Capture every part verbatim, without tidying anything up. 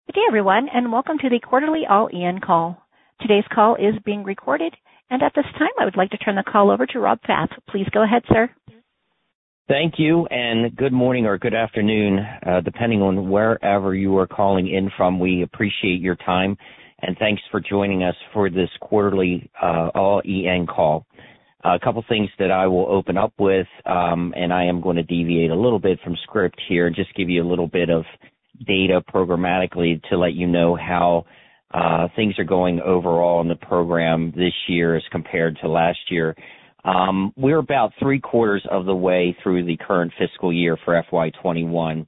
Good day, everyone, and welcome to the quarterly All-E N call. Today's call is being recorded, and at this time, I would like to turn the call over to Rob Pfaff. Please go ahead, sir. Thank you, and good morning or good afternoon, uh, depending on wherever you are calling in from. We appreciate your time, and thanks for joining us for this quarterly uh, All-E N call. Uh, a couple things that I will open up with, um, and I am going to deviate a little bit from script here and just give you a little bit of data programmatically to let you know how uh, things are going overall in the program this year as compared to last year. Um, we're about three quarters of the way through the current fiscal year for F Y twenty-one,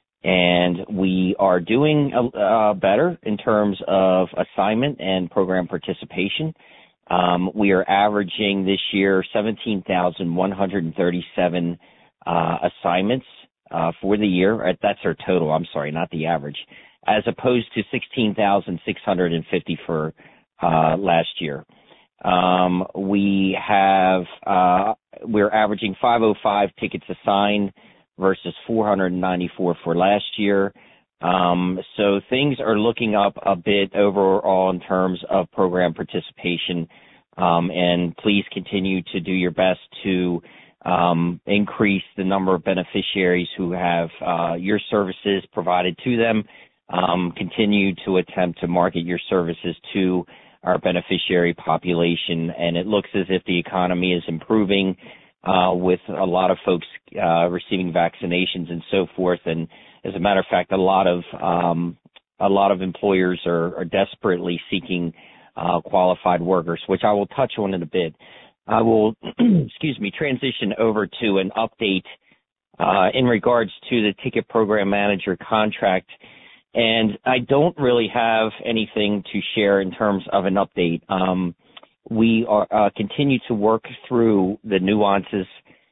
and we are doing uh, better in terms of assignment and program participation. Um, we are averaging this year seventeen thousand one hundred thirty-seven uh, assignments uh, for the year. That's our total, I'm sorry, not the average, as opposed to sixteen thousand six hundred fifty for uh, last year. Um, we have, uh, we're averaging five oh five tickets assigned versus four hundred ninety-four for last year. Um, so things are looking up a bit overall in terms of program participation. Um, and please continue to do your best to, um, increase the number of beneficiaries who have, uh, your services provided to them. Um, continue to attempt to market your services to our beneficiary population, and it looks as if the economy is improving uh, with a lot of folks uh, receiving vaccinations and so forth. And as a matter of fact, a lot of um, a lot of employers are, are desperately seeking uh, qualified workers, which I will touch on in a bit. I will, excuse me, transition over to an update uh, in regards to the Ticket Program Manager contract. And I don't really have anything to share in terms of an update. Um, we are uh, continue to work through the nuances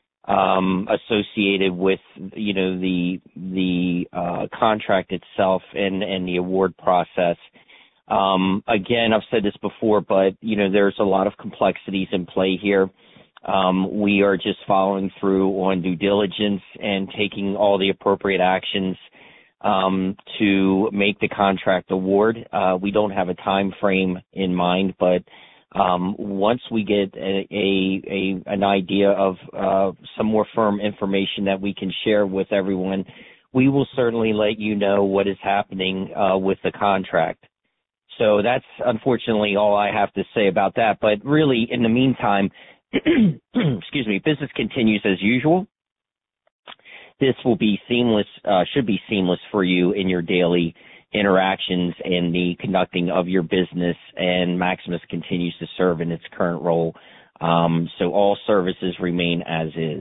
um, associated with, you know, the the uh, contract itself and, and the award process. Um, again, I've said this before, but you know, there's a lot of complexities in play here. Um, we are just following through on due diligence and taking all the appropriate actions Um, to make the contract award. Uh, we don't have a time frame in mind, but um, once we get a, a, a an idea of uh, some more firm information that we can share with everyone, we will certainly let you know what is happening uh, with the contract. So that's unfortunately all I have to say about that. But really, in the meantime, excuse me, business continues as usual. This will be seamless, uh, should be seamless for you in your daily interactions and the conducting of your business, and Maximus continues to serve in its current role. Um, so all services remain as is.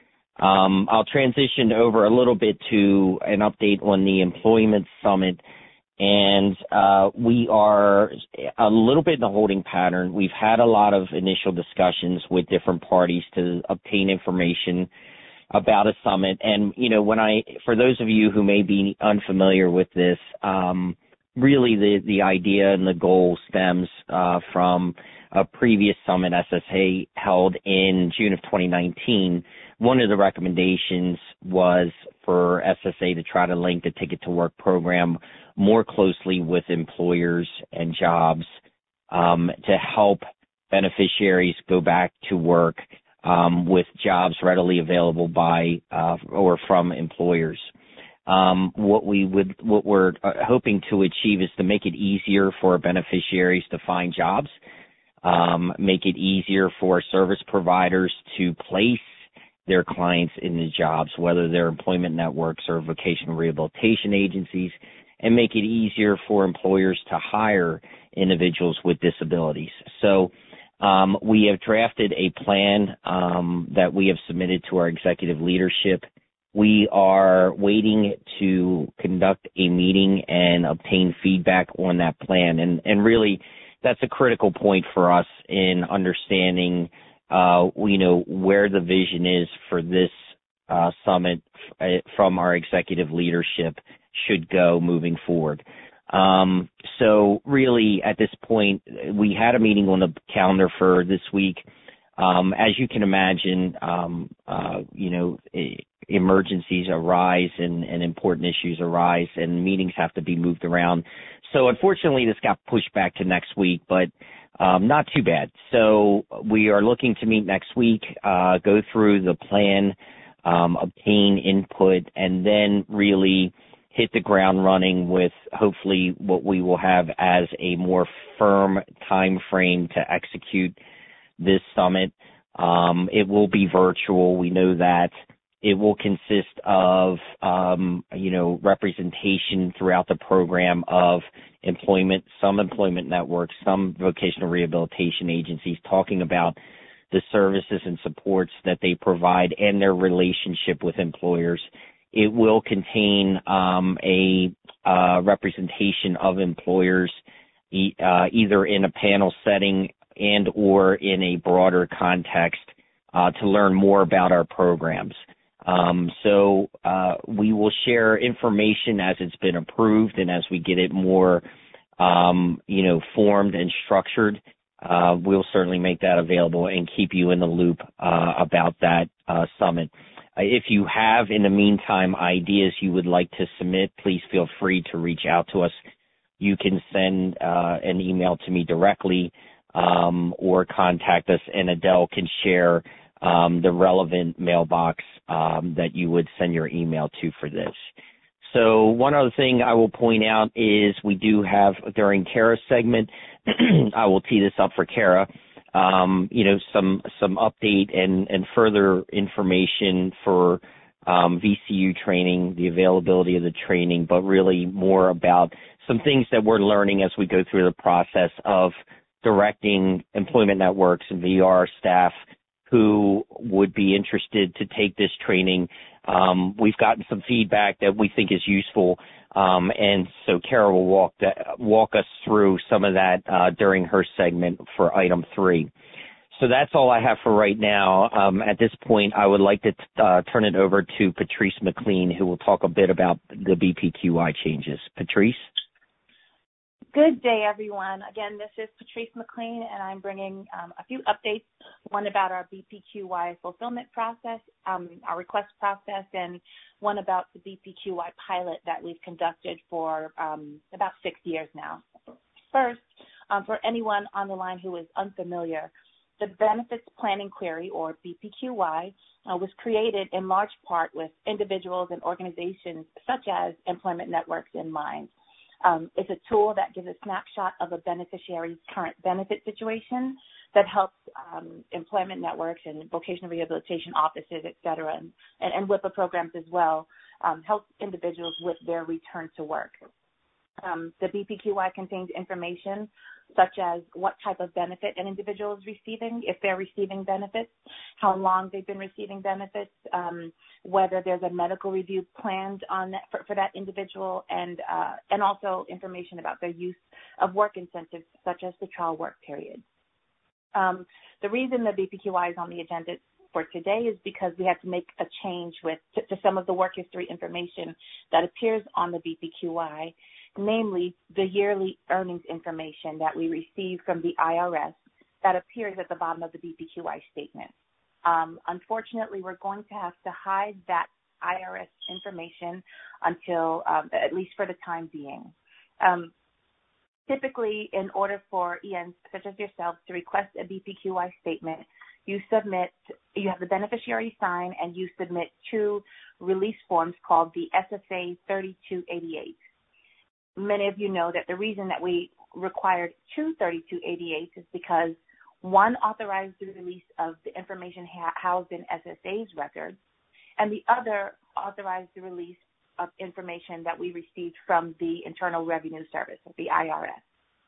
Um, I'll transition over a little bit to an update on the Employment Summit, and uh, we are a little bit in a holding pattern. We've had a lot of initial discussions with different parties to obtain information about a summit. And, you know, when I, for those of you who may be unfamiliar with this, um, really the, the idea and the goal stems uh, from a previous summit S S A held in June of twenty nineteen. One of the recommendations was for S S A to try to link the Ticket to Work program more closely with employers and jobs um, to help beneficiaries go back to work Um, with jobs readily available by uh, or from employers. Um, what we would, what we're uh, hoping to achieve is to make it easier for beneficiaries to find jobs, um, make it easier for service providers to place their clients in the jobs, whether they're employment networks or vocational rehabilitation agencies, and make it easier for employers to hire individuals with disabilities. So, Um, we have drafted a plan um, that we have submitted to our executive leadership. We are waiting to conduct a meeting and obtain feedback on that plan. And, and really, that's a critical point for us in understanding, uh, you know, where the vision is for this uh, summit from our executive leadership should go moving forward. Um, so really at this point, we had a meeting on the calendar for this week. Um, as you can imagine, um, uh, you know, emergencies arise and, and important issues arise, and meetings have to be moved around. So unfortunately, this got pushed back to next week, but um, not too bad. So we are looking to meet next week, uh, go through the plan, um, obtain input, and then really hit the ground running with hopefully what we will have as a more firm time frame to execute this summit. Um, it will be virtual. We know that. It will consist of, um, you know, representation throughout the program of employment, some employment networks, some vocational rehabilitation agencies talking about the services and supports that they provide and their relationship with employers. It will contain um, a uh, representation of employers e- uh, either in a panel setting and or in a broader context uh, to learn more about our programs. Um, so uh, we will share information as it's been approved and as we get it more, um, you know, formed and structured. Uh, we'll certainly make that available and keep you in the loop uh, about that uh, summit. Uh, if you have, in the meantime, ideas you would like to submit, please feel free to reach out to us. You can send uh, an email to me directly um, or contact us, and Adele can share um, the relevant mailbox um, that you would send your email to for this. So one other thing I will point out is we do have, during Kara's segment, I will tee this up for Kara, um, you know, some some update and, and further information for um, V C U training, the availability of the training, but really more about some things that we're learning as we go through the process of directing employment networks and V R staff who would be interested to take this training. Um, we've gotten some feedback that we think is useful, um, and so Kara will walk that, walk us through some of that uh, during her segment for item three. So that's all I have for right now. Um, at this point, I would like to t- uh, turn it over to Patrice McLean, who will talk a bit about the B P Q I changes. Patrice? Good day, everyone. Again, this is Patrice McLean, and I'm bringing um, a few updates, one about our B P Q I fulfillment process, um, our request process, and one about the B P Q I pilot that we've conducted for um, about six years now. First, um, for anyone on the line who is unfamiliar, the Benefits Planning Query, or B P Q I, uh, was created in large part with individuals and organizations such as employment networks in mind. Um, it's a tool that gives a snapshot of a beneficiary's current benefit situation that helps um, employment networks and vocational rehabilitation offices, et cetera, and, and, and WIPA programs as well, um, help individuals with their return to work. Um, the B P Q I contains information such as what type of benefit an individual is receiving, if they're receiving benefits, how long they've been receiving benefits, um, whether there's a medical review planned on that for, for that individual, and uh, and also information about their use of work incentives such as the trial work period. Um, the reason the B P Q I is on the agenda for today is because we have to make a change with to, to some of the work history information that appears on the B P Q I, namely the yearly earnings information that we receive from the I R S that appears at the bottom of the B P Q I statement. Um, unfortunately, we're going to have to hide that I R S information until, um, at least for the time being. Um, typically, in order for E Ns such as yourselves to request a B P Q I statement, you submit, you have the beneficiary sign, and you submit two release forms called the S S A thirty-two eighty-eight. Many of you know that the reason that we required two thirty-two eighty-eights is because one authorized the release of the information ha- housed in S S A's records, and the other authorized the release of information that we received from the Internal Revenue Service, the I R S.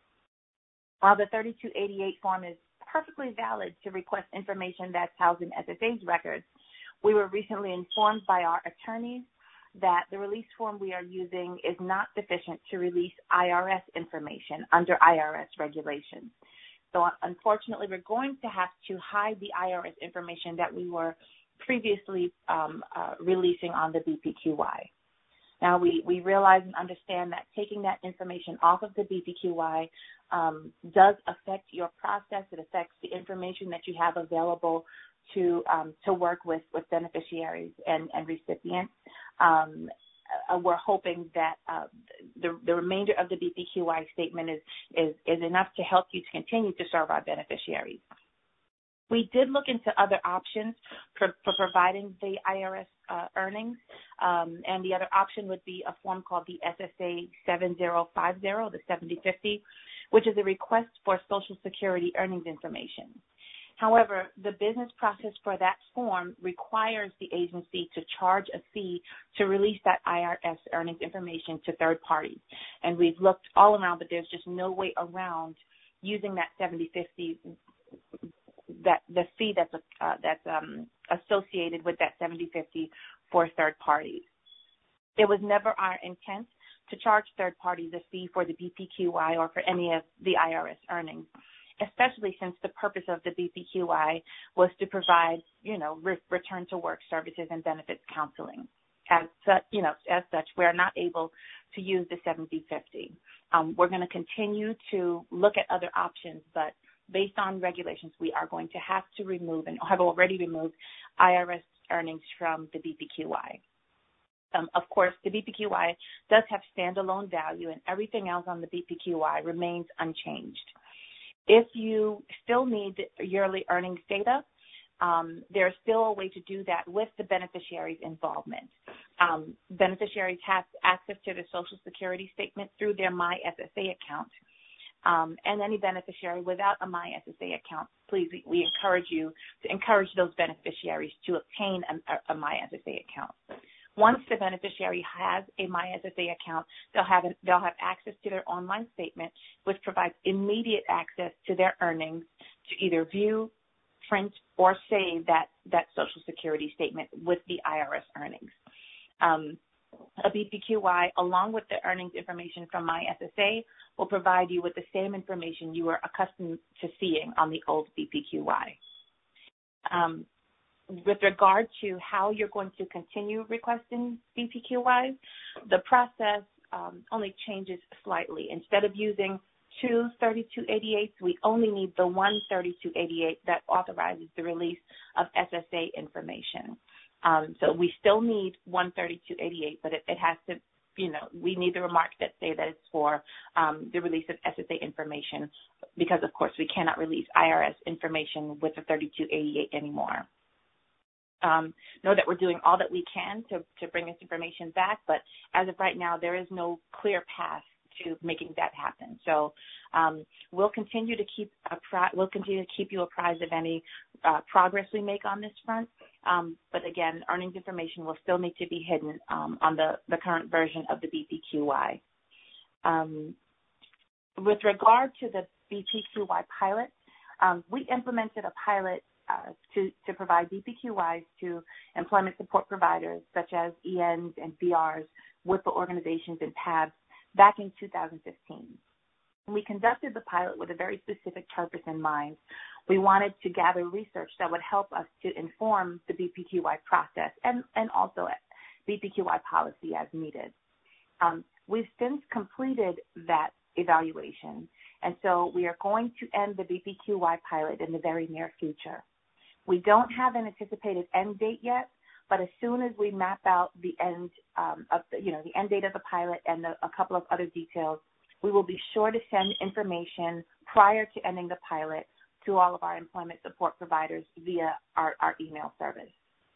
While the thirty-two eighty-eight form is perfectly valid to request information that's housed in S S A's records, we were recently informed by our attorneys that the release form we are using is not sufficient to release I R S information under I R S regulations. So unfortunately, we're going to have to hide the I R S information that we were previously um, uh, releasing on the B P Q I. Now, we, we realize and understand that taking that information off of the B P Q I um, does affect your process. It affects the information that you have available to um, to work with, with beneficiaries and, and recipients. Um, uh, we're hoping that uh, the, the remainder of the B P Q I statement is, is, is enough to help you to continue to serve our beneficiaries. We did look into other options for, for providing the I R S uh, earnings, um, and the other option would be a form called the S S A seven zero five zero, the seventy fifty, which is a request for Social Security earnings information. However, the business process for that form requires the agency to charge a fee to release that I R S earnings information to third parties. And we've looked all around, but there's just no way around using that seventy fifty, that the fee that's uh, that's um, associated with that seventy fifty for third parties. It was never our intent to charge third parties a fee for the B P Q I or for any of the I R S earnings, especially since the purpose of the B P Q I was to provide, you know, re- return to work services and benefits counseling. As such, you know, as such, we're not able to use the seventy fifty. Um, we're going to continue to look at other options, but based on regulations, we are going to have to remove and have already removed I R S earnings from the B P Q I. Um, of course, the B P Q I does have standalone value, and everything else on the B P Q I remains unchanged. If you still need yearly earnings data, um, there's still a way to do that with the beneficiary's involvement. Um, beneficiaries have access to their Social Security statement through their My S S A account. Um, and any beneficiary without a My S S A account, please, we, we encourage you to encourage those beneficiaries to obtain a, a My S S A account. Once the beneficiary has a My S S A account, they'll have a, they'll have access to their online statement, which provides immediate access to their earnings to either view, print, or save that, that Social Security statement with the I R S earnings. Um, A B P Q I, along with the earnings information from My S S A, will provide you with the same information you were accustomed to seeing on the old B P Q I. Um, with regard to how you're going to continue requesting B P Q Is, the process um, only changes slightly. Instead of using two thirty-two eighty-eights, we only need the one thirty-two eighty-eight that authorizes the release of S S A information. Um, so we still need one thirty-two eighty-eight, but it, it has to, you know, we need the remarks that say that it's for um, the release of S S A information because, of course, we cannot release I R S information with the thirty-two eighty-eight anymore. Um, know that we're doing all that we can to, to bring this information back, but as of right now, there is no clear path to making that happen. So um, we'll continue to keep appri- we'll continue to keep you apprised of any uh, progress we make on this front. Um, but again, earnings information will still need to be hidden um, on the, the current version of the B P Q I. Um, with regard to the B P Q I pilot, um, we implemented a pilot uh, to, to provide B P Q Is to employment support providers such as E Ns and B Rs, W I P A organizations, and P A Bs back in two thousand fifteen. We conducted the pilot with a very specific purpose in mind. We wanted to gather research that would help us to inform the B P Q I process and, and also B P Q I policy as needed. Um, we've since completed that evaluation, and so we are going to end the B P Q I pilot in the very near future. We don't have an anticipated end date yet, but as soon as we map out the end um, of the, you know, the end date of the pilot and the, a couple of other details, we will be sure to send information prior to ending the pilot to all of our employment support providers via our, our email service.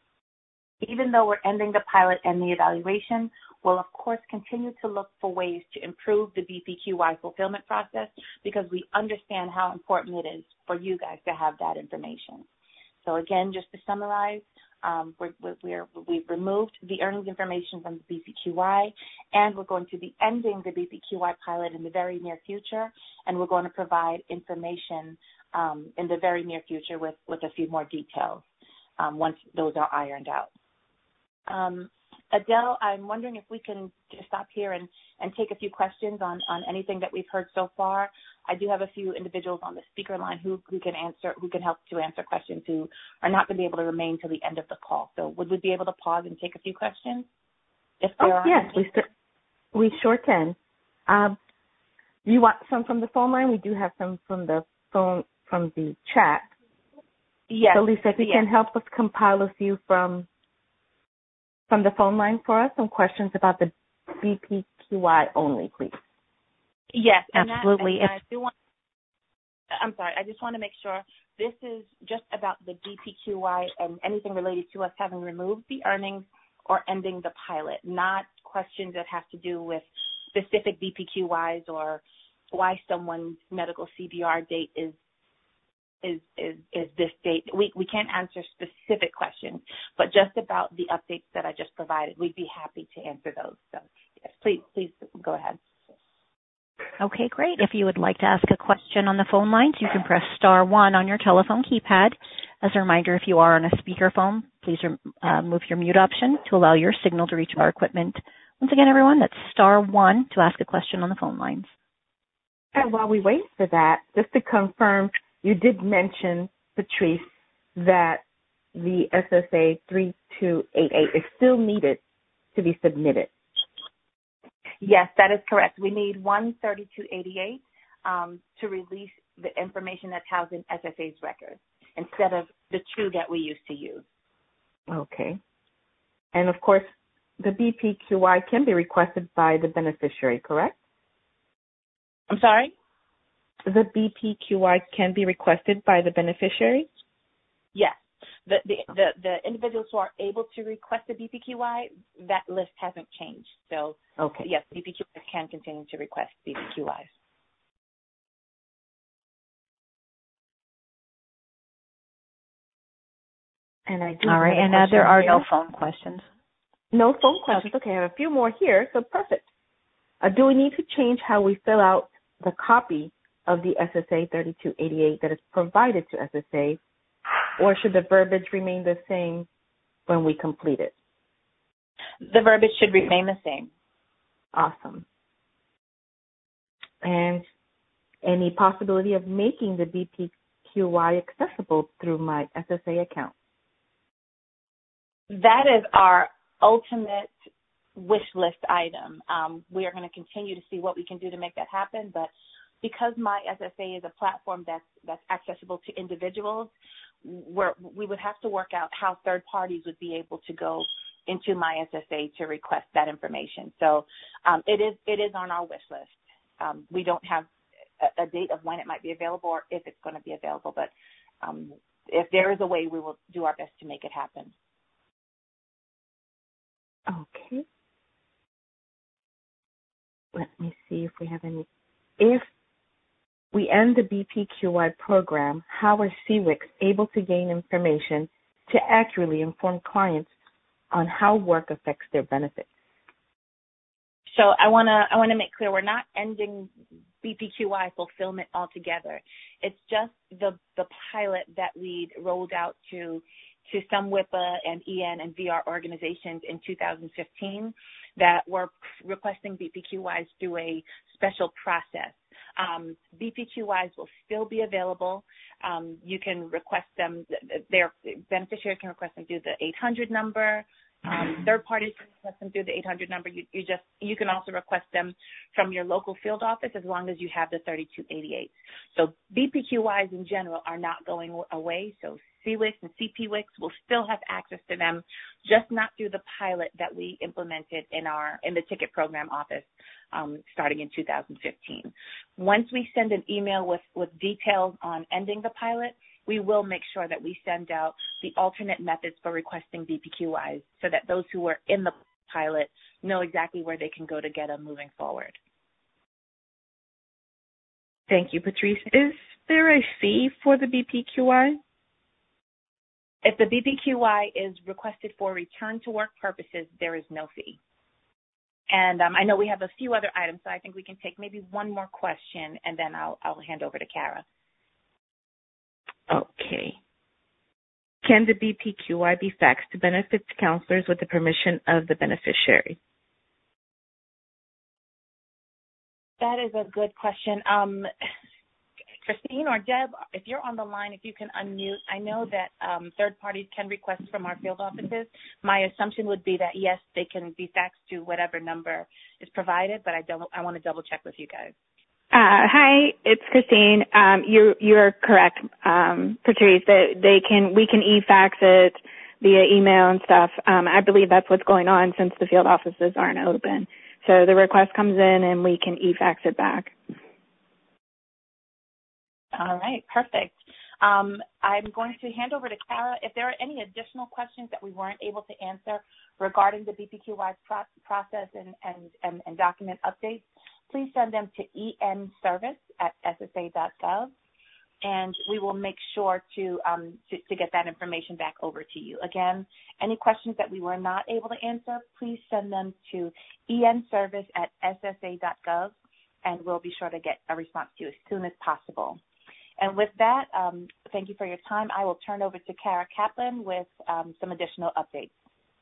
Even though we're ending the pilot and the evaluation, we'll of course continue to look for ways to improve the B P Q I fulfillment process because we understand how important it is for you guys to have that information. So again, just to summarize, um, we're, we're, we've removed the earnings information from the B P Q I, and we're going to be ending the B P Q I pilot in the very near future, and we're going to provide information um, in the very near future with, with a few more details um, once those are ironed out. Um, Adele, I'm wondering if we can just stop here and, and take a few questions on, on anything that we've heard so far. I do have a few individuals on the speaker line who, who can answer, who can help to answer questions who are not going to be able to remain till the end of the call. So would we be able to pause and take a few questions? If there oh, are yes, we, st- we sure can. Um, you want some from the phone line? We do have some from the phone, from the chat. Yes. So, Lisa, if you yes. can help us compile a few from from the phone line for us, some questions about the B P Q I only, please. Yes, absolutely. And that, and I do want, I'm sorry, I just want to make sure this is just about the B P Q I and anything related to us having removed the earnings or ending the pilot, not questions that have to do with specific B P Q Is or why someone's medical C B R date is is is, is this date. We we can't answer specific questions, but just about the updates that I just provided. We'd be happy to answer those. So yes, please, please go ahead. Okay, great. If you would like to ask a question on the phone lines, you can press star one on your telephone keypad. As a reminder, if you are on a speakerphone, please uh, move your mute option to allow your signal to reach our equipment. Once again, everyone, that's star one to ask a question on the phone lines. And while we wait for that, just to confirm, you did mention, Patrice, that the S S A three two eight eight is still needed to be submitted. Yes, that is correct. We need one thirty-two eighty-eight um, to release the information that's housed in S S A's records instead of the two that we used to use. Okay. And, of course, the B P Q I can be requested by the beneficiary, correct? I'm sorry? The B P Q I can be requested by the beneficiary? Yes. The, the, the, the individuals who are able to request a B P Q I, that list hasn't changed. So, okay. yes, B P Q Is can continue to request B P Q Is. And I do All right, and uh, there are here. no phone questions. No phone questions. Okay. okay, I have a few more here, so perfect. Uh, do we need to change how we fill out the copy of the S S A thirty-two eighty-eight that is provided to S S A, or should the verbiage remain the same when we complete it? The verbiage should remain the same. Awesome. And any possibility of making the B P Q I accessible through my S S A account? That is our ultimate wish list item. Um, we are going to continue to see what we can do to make that happen, but because my S S A is a platform that's that's accessible to individuals, we're, we would have to work out how third parties would be able to go into my S S A to request that information. So um, it is it is on our wish list. Um, we don't have a, a date of when it might be available or if it's going to be available, but um, if there is a way, we will do our best to make it happen. Okay. Let me see if we have any. If we end the B P Q I program, how are C W I Cs able to gain information to accurately inform clients on how work affects their benefits? So I want to I want to make clear we're not ending B P Q I fulfillment altogether. It's just the the pilot that we rolled out to to some W I P A and E N and V R organizations in two thousand fifteen that were requesting B P Q Is through a special process. Um, B P Q Is will still be available. Um, you can request them, their beneficiary can request them through the eight hundred number. Um, third parties can request them through the eight hundred number. You, you just you can also request them from your local field office as long as you have the thirty-two eighty-eight. So B P Q Is in general are not going away. So C W I C and C P W I C will still have access to them, just not through the pilot that we implemented in our in the ticket program office um, starting in two thousand fifteen. Once we send an email with, with details on ending the pilot, we will make sure that we send out the alternate methods for requesting B P Q Is so that those who are in the pilot know exactly where they can go to get them moving forward. Thank you, Patrice. Is there a fee for the B P Q I? If the B P Q I is requested for return to work purposes, there is no fee. And um, I know we have a few other items, so I think we can take maybe one more question, and then I'll, I'll hand over to Kara. Okay. Can the B P Q I be faxed to benefits counselors with the permission of the beneficiary? That is a good question. Um, Christine or Deb, if you're on the line, if you can unmute. I know that um, third parties can request from our field offices. My assumption would be that, yes, they can be faxed to whatever number is provided, but I don't. I want to double check with you guys. Uh, hi, it's Christine. Um, you you're correct, um, Patrice. That they can we can e-fax it via email and stuff. Um, I believe that's what's going on since the field offices aren't open. So the request comes in and we can e-fax it back. All right, perfect. Um, I'm going to hand over to Kara. If there are any additional questions that we weren't able to answer regarding the B P Q Y pro- process and, and, and, and document updates, please send them to enservice at s s a dot gov, and we will make sure to, um, to, to get that information back over to you. Again, any questions that we were not able to answer, please send them to enservice at s s a dot gov, and we'll be sure to get a response to you as soon as possible. And with that, um, thank you for your time. I will turn over to Kara Kaplan with um, some additional updates.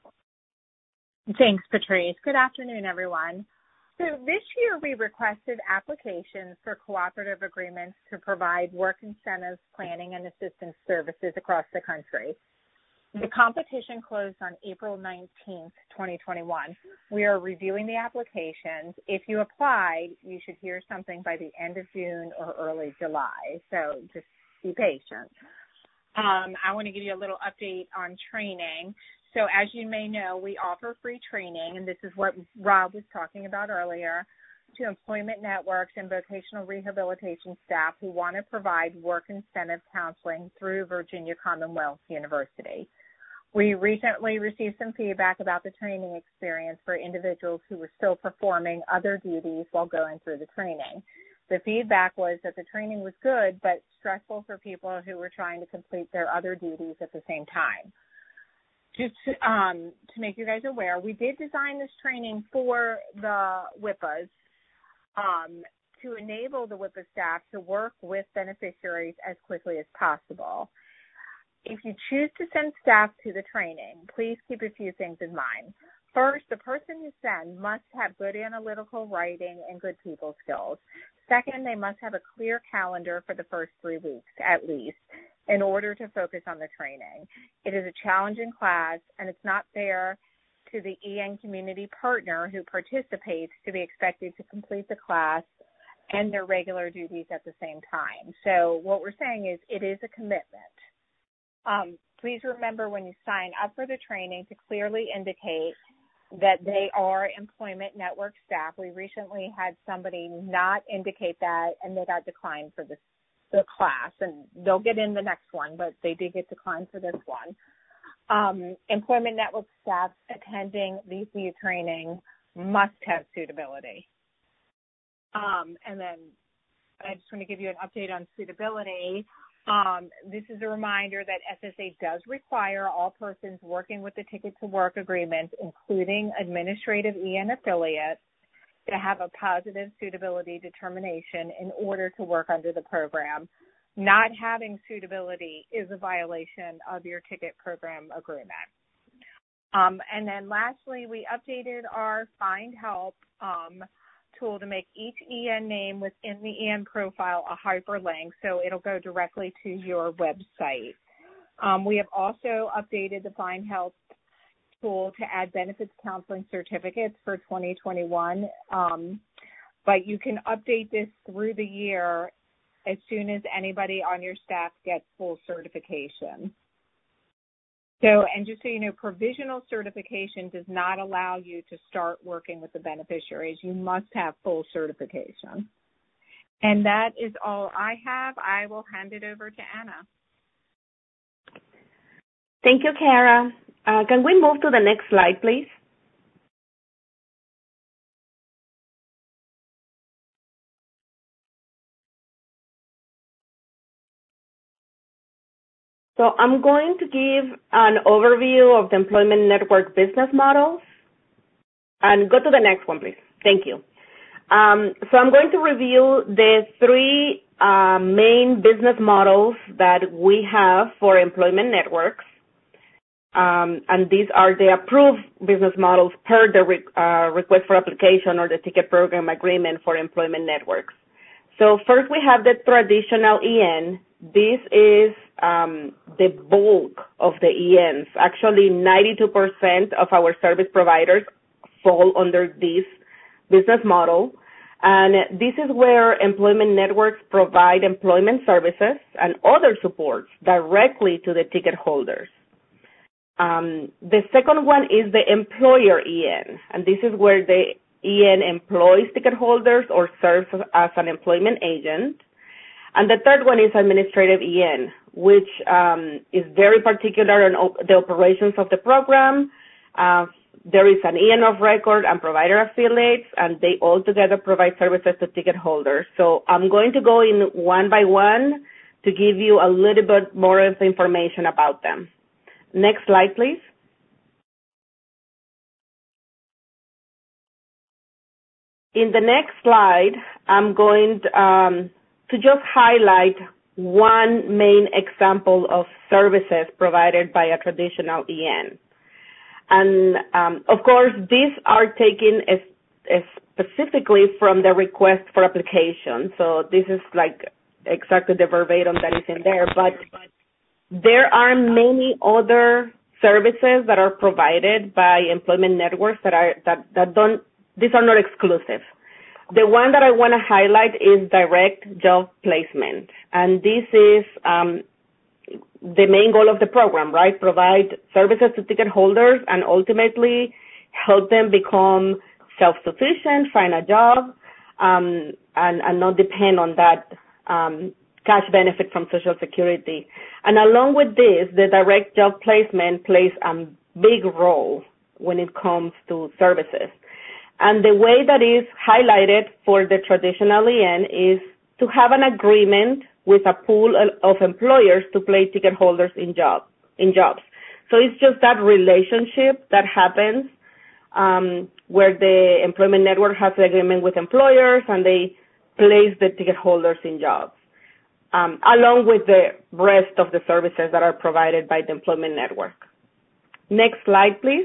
Thanks, Patrice. Good afternoon, everyone. So this year we requested applications for cooperative agreements to provide work incentives, planning, and assistance services across the country. The competition closed on April nineteenth, twenty twenty-one. We are reviewing the applications. If you applied, you should hear something by the end of June or early July, so just be patient. Um, I want to give you a little update on training. So as you may know, we offer free training, and this is what Rob was talking about earlier, to employment networks and vocational rehabilitation staff who want to provide work incentive counseling through Virginia Commonwealth University. We recently received some feedback about the training experience for individuals who were still performing other duties while going through the training. The feedback was that the training was good, but stressful for people who were trying to complete their other duties at the same time. Just um, to make you guys aware, we did design this training for the W I P As um, to enable the W I P A staff to work with beneficiaries as quickly as possible. If you choose to send staff to the training, please keep a few things in mind. First, the person you send must have good analytical writing and good people skills. Second, they must have a clear calendar for the first three weeks at least in order to focus on the training. It is a challenging class, and it's not fair to the E N community partner who participates to be expected to complete the class and their regular duties at the same time. So what we're saying is it is a commitment. Um, please remember when you sign up for the training to clearly indicate that they are employment network staff. We recently had somebody not indicate that, and they got declined for this, the class, and they'll get in the next one, but they did get declined for this one. Um, employment network staff attending V C U training must have suitability. Um, and then I just want to give you an update on suitability. Um, this is a reminder that S S A does require all persons working with the Ticket to Work agreement, including administrative E N affiliates, to have a positive suitability determination in order to work under the program. Not having suitability is a violation of your ticket program agreement. Um, and then lastly, we updated our Find Help um, tool to make each E N name within the E N profile a hyperlink, so it'll go directly to your website. Um, we have also updated the Find Help tool to add benefits counseling certificates for twenty twenty-one, um, but you can update this through the year as soon as anybody on your staff gets full certification. So, and just so you know, provisional certification does not allow you to start working with the beneficiaries. You must have full certification. And that is all I have. I will hand it over to Anna. Thank you, Kara. Uh, can we move to the next slide, please? So I'm going to give an overview of the Employment Network business models. And go to the next one, please. Thank you. Um, so I'm going to review the three uh, main business models that we have for employment networks. Um, and these are the approved business models per the re- uh, request for application or the ticket program agreement for employment networks. So first we have the traditional E N. This is um, the bulk of the E Ns. Actually, ninety-two percent of our service providers fall under this business model. And this is where employment networks provide employment services and other supports directly to the ticket holders. Um, the second one is the employer E N, and this is where the E N employs ticket holders or serves as an employment agent. And the third one is administrative E N, which um, is very particular on op- the operations of the program. Uh, there is an E N of record and provider affiliates, and they all together provide services to ticket holders. So I'm going to go in one by one to give you a little bit more of information about them. Next slide, please. In the next slide, I'm going to, um, to just highlight one main example of services provided by a traditional E N. And, um, of course, these are taken as, as specifically from the request for application. So this is like exactly the verbatim that is in there. But there are many other services that are provided by employment networks that are that, that don't, these are not exclusive. The one that I want to highlight is direct job placement. And this is um, the main goal of the program, right? Provide services to ticket holders and ultimately help them become self-sufficient, find a job, um, and, and not depend on that um, cash benefit from Social Security. And along with this, the direct job placement plays a big role when it comes to services. And the way that is highlighted for the traditional E N is to have an agreement with a pool of employers to place ticket holders in job in jobs. So it's just that relationship that happens um, where the employment network has an agreement with employers and they place the ticket holders in jobs, um, along with the rest of the services that are provided by the employment network. Next slide, please.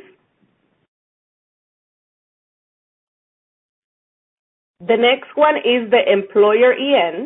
The next one is the employer E N.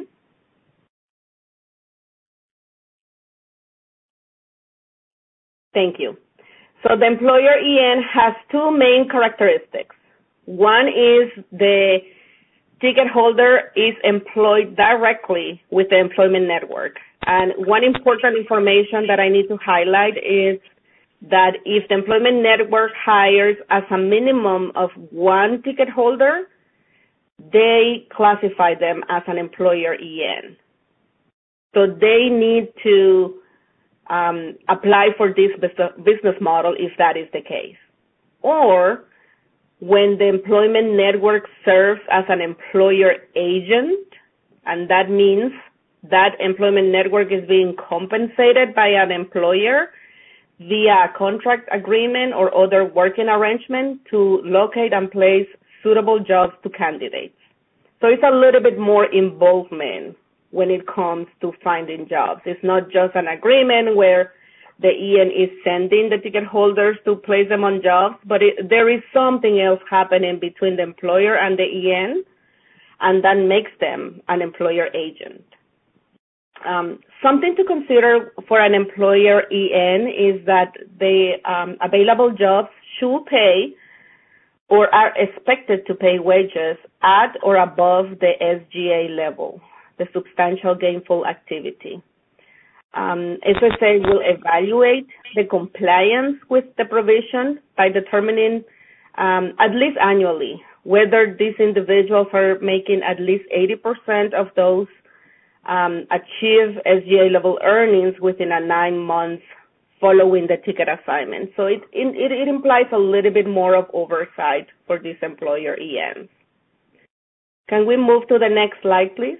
Thank you. So the employer E N has two main characteristics. One is the ticket holder is employed directly with the employment network. And one important information that I need to highlight is that if the employment network hires as a minimum of one ticket holder, they classify them as an employer E N. So they need to um, apply for this business model if that is the case. Or when the employment network serves as an employer agent, and that means that employment network is being compensated by an employer via a contract agreement or other working arrangement to locate and place suitable jobs to candidates. So it's a little bit more involvement when it comes to finding jobs. It's not just an agreement where the E N is sending the ticket holders to place them on jobs, but it, there is something else happening between the employer and the E N, and that makes them an employer agent. Um, something to consider for an employer E N is that the um, available jobs should pay or are expected to pay wages at or above the S G A level, the substantial gainful activity. Um, S S A will evaluate the compliance with the provision by determining um, at least annually whether these individuals are making at least eighty percent of those um, achieve S G A level earnings within a nine months following the ticket assignment. So it, it, it implies a little bit more of oversight for these employer E Ns. Can we move to the next slide, please?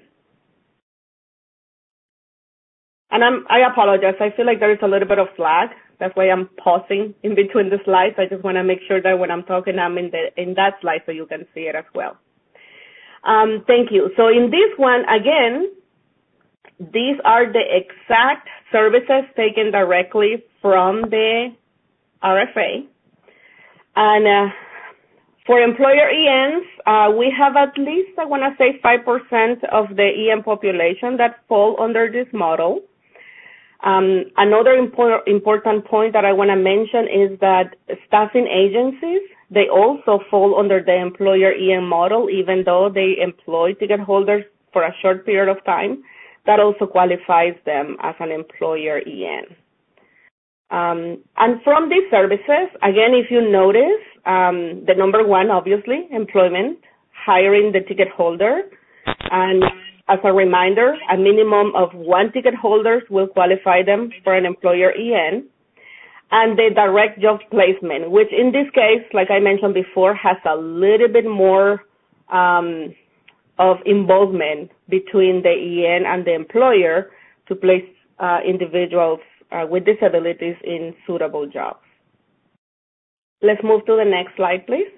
And I'm, I apologize. I feel like there is a little bit of lag. That's why I'm pausing in between the slides. I just want to make sure that when I'm talking, I'm in, the, in that slide so you can see it as well. Um, thank you. So in this one, again, these are the exact services taken directly from the R F A. And uh, for employer E Ns, uh, we have at least, I want to say, five percent of the E N population that fall under this model. Um, another impor- important point that I want to mention is that staffing agencies They also fall under the employer E N model, even though they employ ticket holders for a short period of time. That also qualifies them as an employer E N. Um, and from these services, again, if you notice, um, the number one, obviously, employment, hiring the ticket holder. And as a reminder, a minimum of one ticket holder will qualify them for an employer E N. And the direct job placement, which in this case, like I mentioned before, has a little bit more um, of involvement between the E N and the employer to place uh, individuals uh, with disabilities in suitable jobs. Let's move to the next slide, please.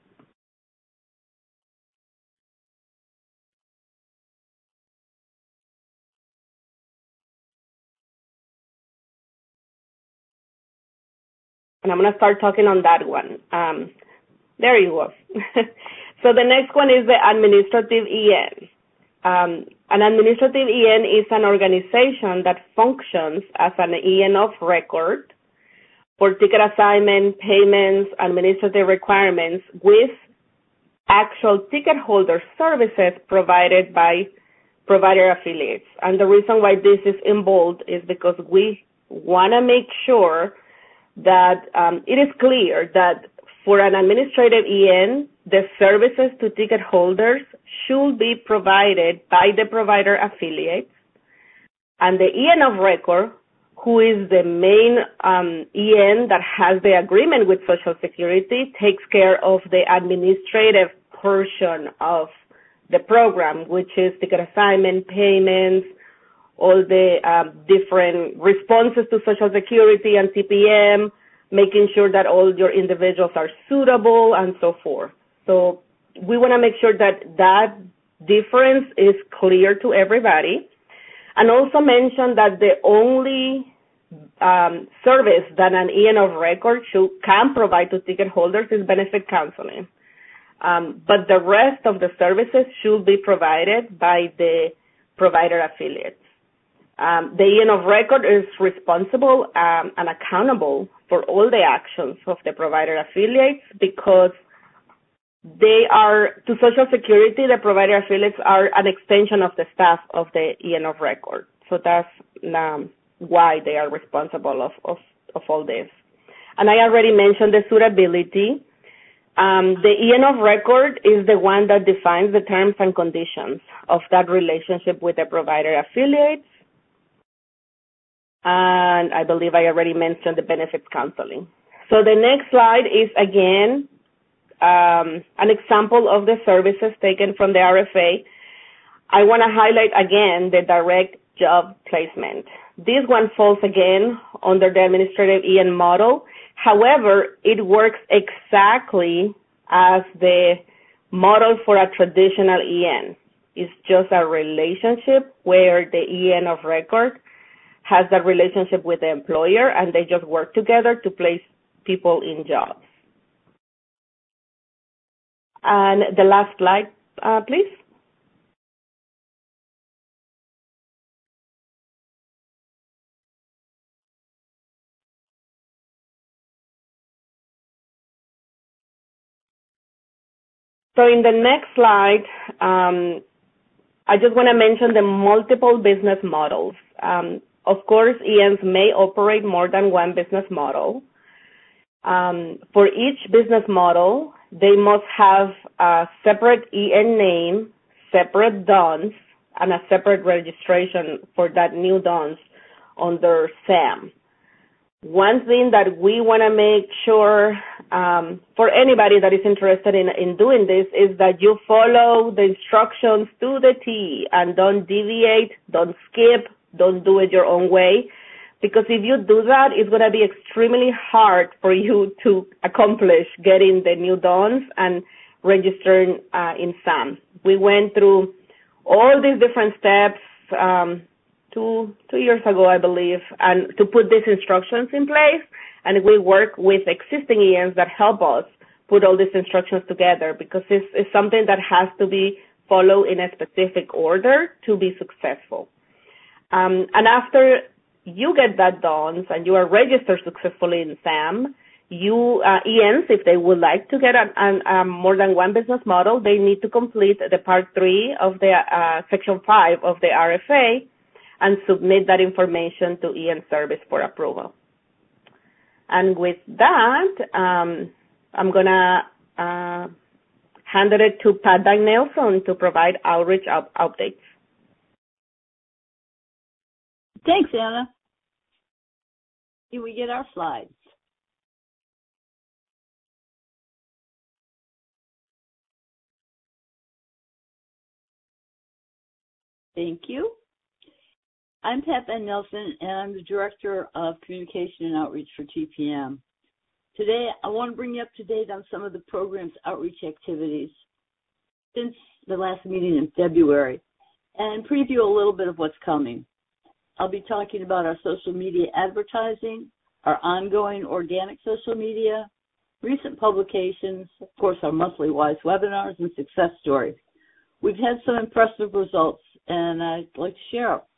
And I'm going to start talking on that one. Um, there you go. So the next one is the administrative E N. Um, an administrative E N is an organization that functions as an E N of record for ticket assignment, payments, administrative requirements with actual ticket holder services provided by provider affiliates. And the reason why this is in bold is because we want to make sure that um, it is clear that for an administrative E N, the services to ticket holders should be provided by the provider affiliates, and the E N of record, who is the main um, E N that has the agreement with Social Security, takes care of the administrative portion of the program, which is ticket assignment, payments, all the um, different responses to Social Security and T P M, making sure that all your individuals are suitable and so forth. So we want to make sure that that difference is clear to everybody. And also mention that the only um, service that an E N of record should, can provide to ticket holders is benefit counseling. Um, but the rest of the services should be provided by the provider affiliates. Um, the E N of record is responsible um, and accountable for all the actions of the provider affiliates because they are, to Social Security, the provider affiliates are an extension of the staff of the E N of record. So that's um, why they are responsible of, of, of all this. And I already mentioned the suitability. Um, the E N of record is the one that defines the terms and conditions of that relationship with the provider affiliates. And I believe I already mentioned the benefits counseling. So the next slide is, again, um, an example of the services taken from the R F A. I want to highlight, again, the direct job placement. This one falls, again, under the administrative E N model. However, it works exactly as the model for a traditional E N. It's just a relationship where the E N of record has that relationship with the employer, and they just work together to place people in jobs. And the last slide, uh, please. So in the next slide, um, I just want to mention the multiple business models. Um, Of course, E Ns may operate more than one business model. Um, for each business model, they must have a separate E N name, separate D U N S, and a separate registration for that new D U N S under SAM. One thing that we want to make sure um, for anybody that is interested in, in doing this is that you follow the instructions to the T and don't deviate, don't skip, don't do it your own way, because if you do that, it's going to be extremely hard for you to accomplish getting the new D U N S and registering uh, in SAM. We went through all these different steps um, two two years ago, I believe, and to put these instructions in place, and we work with existing E Ns that help us put all these instructions together because it's, it's something that has to be followed in a specific order to be successful. Um, and after you get that D U N S and you are registered successfully in SAM, you uh, E Ns, if they would like to get a, a, a more than one business model, they need to complete the part three of the uh, section five of the R F A and submit that information to E N Service for approval. And with that, um, I'm going to uh, hand it to Pat Danielson to provide outreach up- updates. Thanks, Anna. Here we get our slides. Thank you. I'm Pat Ben Nelson, and I'm the Director of Communication and Outreach for T P M. Today, I want to bring you up to date on some of the program's outreach activities since the last meeting in February, and preview a little bit of what's coming. I'll be talking about our social media advertising, our ongoing organic social media, recent publications, of course, our monthly WISE webinars, and success stories. We've had some impressive results, and I'd like to share them.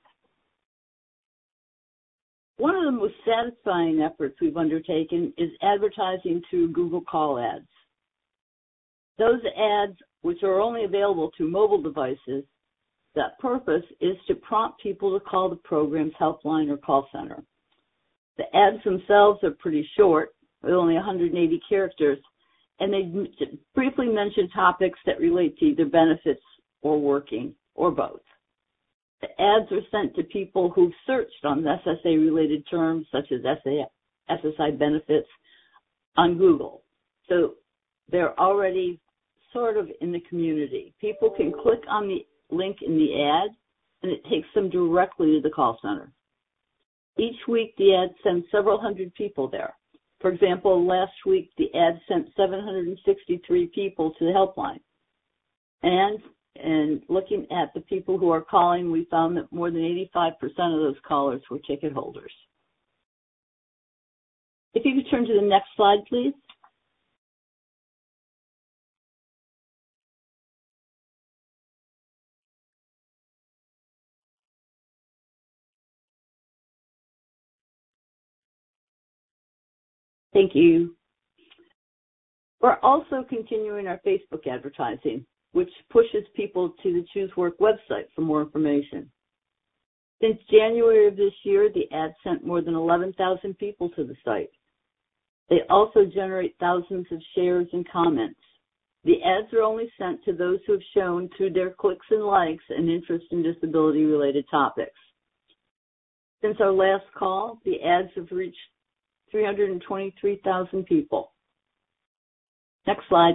One of the most satisfying efforts we've undertaken is advertising through Google Call Ads. Those ads, which are only available to mobile devices, that purpose is to prompt people to call the program's helpline or call center. The ads themselves are pretty short, with only one hundred eighty characters, and they briefly mention topics that relate to either benefits or working, or both. The ads are sent to people who've searched on S S A-related terms such as S S I benefits on Google. So they're already sort of in the community. People can click on the link in the ad, and it takes them directly to the call center. Each week, the ad sends several hundred people there. For example, last week, the ad sent seven hundred sixty-three people to the helpline. And And looking at the people who are calling, we found that more than eighty-five percent of those callers were ticket holders. If you could turn to the next slide, please. Thank you. We're also continuing our Facebook advertising, which pushes people to the Choose Work website for more information. Since January of this year, the ad sent more than eleven thousand people to the site. They also generate thousands of shares and comments. The ads are only sent to those who have shown through their clicks and likes an interest in disability-related topics. Since our last call, the ads have reached three hundred twenty-three thousand people. Next slide.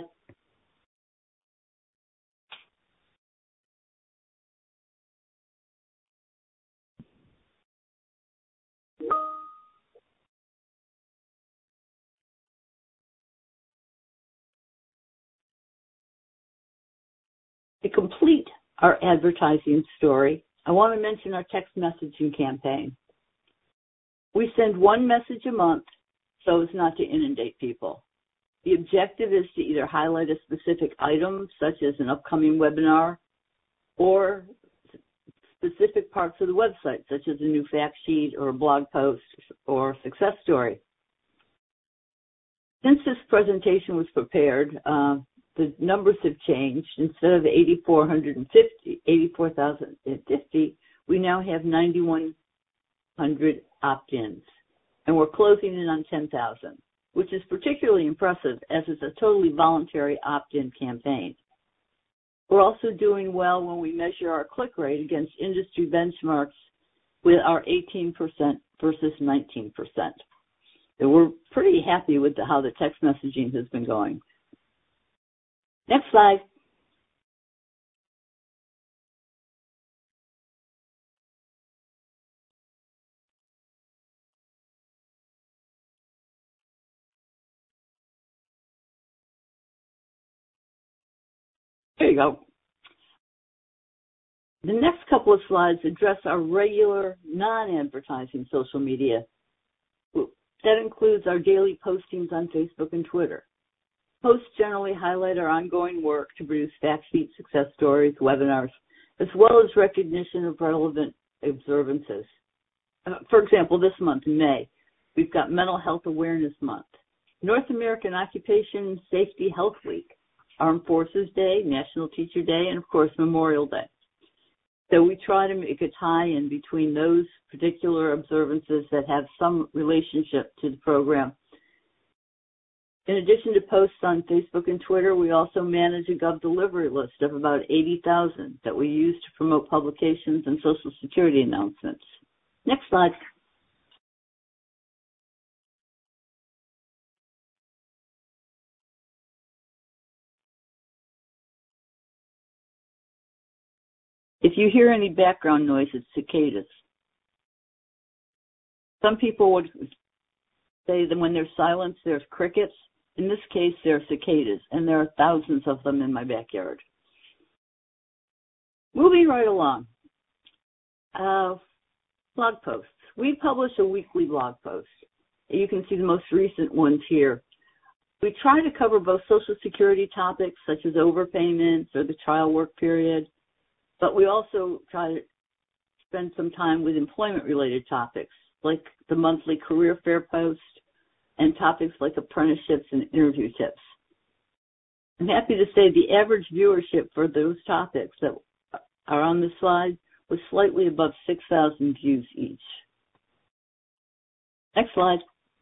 To complete our advertising story, I want to mention our text messaging campaign. We send one message a month so as not to inundate people. The objective is to either highlight a specific item, such as an upcoming webinar, or specific parts of the website, such as a new fact sheet or a blog post or a success story. Since this presentation was prepared, uh, the numbers have changed. Instead of eighty-four fifty, eighty-four thousand fifty, we now have ninety-one hundred opt-ins, and we're closing in on ten thousand, which is particularly impressive as it's a totally voluntary opt-in campaign. We're also doing well when we measure our click rate against industry benchmarks with our eighteen percent versus nineteen percent. So we're pretty happy with the, how the text messaging has been going. Next slide. There you go. The next couple of slides address our regular non-advertising social media. That includes our daily postings on Facebook and Twitter. Posts generally highlight our ongoing work to produce fact sheets, success stories, webinars, as well as recognition of relevant observances. Uh, for example, this month in May, we've got Mental Health Awareness Month. North American Occupation Safety Health Week, Armed Forces Day, National Teacher Day, and of course Memorial Day. So we try to make a tie-in between those particular observances that have some relationship to the program. In addition to posts on Facebook and Twitter, we also manage a Gov delivery list of about eighty thousand that we use to promote publications and Social Security announcements. Next slide. If you hear any background noise, it's cicadas. Some people would say that when there's silence, there's crickets. In this case, there are cicadas, and there are thousands of them in my backyard. Moving right along. Uh, blog posts. We publish a weekly blog post. You can see the most recent ones here. We try to cover both Social Security topics, such as overpayments or the trial work period, but we also try to spend some time with employment-related topics, like the monthly career fair post and topics like apprenticeships and interview tips. I'm happy to say the average viewership for those topics that are on the slide was slightly above six thousand views each. Next slide.